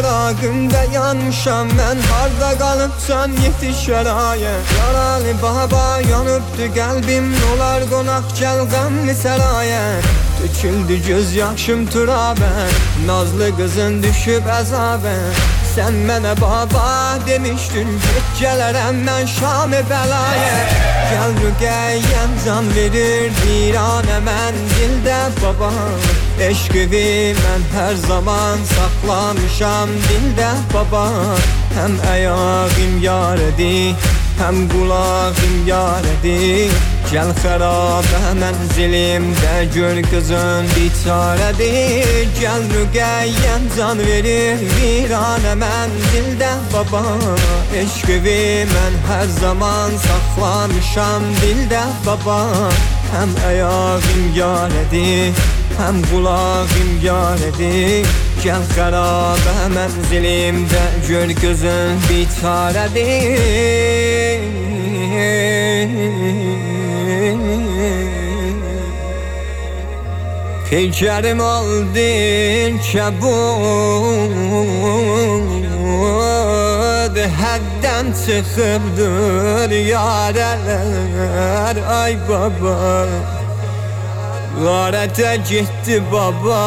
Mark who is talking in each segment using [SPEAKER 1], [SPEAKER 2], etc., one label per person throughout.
[SPEAKER 1] Fəraqımda yanmışam mən, harda qalıbsan yetiş şərayə. Yaralı baba yanıbdı qəlbim, olar qonaq gəl qəmli səraya. Töküldü göz yaşım turabə, nazlı qızın düşüb əzabə. Sən mənə baba demişdin, get gələrəm mən Şam-ı bəlaya. Gəl rüqəyyəm can verir viranə mənzildə baba. Eşqimi mən hər zaman saxlamışam dildə baba. Həm əyağım yarədi, həm qulağım yarədi. Gəl xərabə mənzilimdə gör qızın biçarədir. Gəl rüqəyyəm can verir viranə mənzildə baba. Eşqimi mən hər zaman saxlamışam dildə baba. Həm əyağım yarədi, həm qulağım yarədi. Gəl xərabə mənzilimdə gör qızın biçarədir. Peykərim aldın kəbud, həddən çıxıbdır yarələr ay baba. Qarətə getdi baba,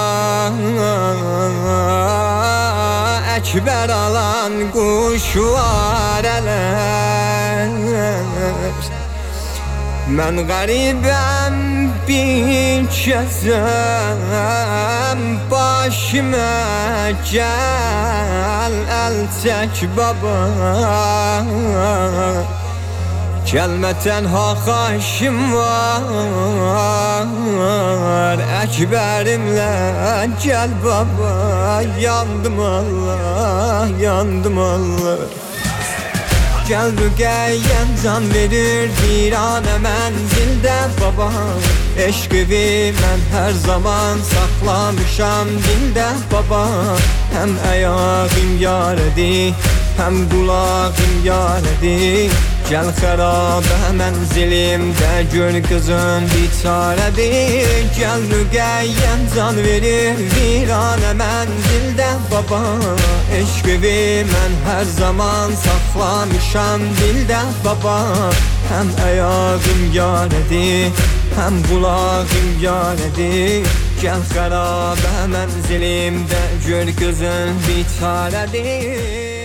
[SPEAKER 1] Əkbər alan quşvarələr. Mən qəribəm bir kəsəm, başımə gəl əl çək baba. Gəlmə tənha xahişim var, Əkbərimlə gəl baba. Yandım Allah, yandım Allah. Gəl rüqəyyəm can verir viranə mənzildə baba. Eşqimi mən hər zaman saxlamışam dildə baba. Həm əyağım yarədi, həm qulağım yarədi. Gəl xərabə mənzilimdə gör qızın biçarədir. Gəl rüqəyyəm can verir viranə mənzildə baba. Eşqimi mən hər zaman saxlamışam dildə baba. Həm əyağım yarədi, həm qulağım yarədi. Gəl xərabə mənzilimdə gör qızın biçarədir.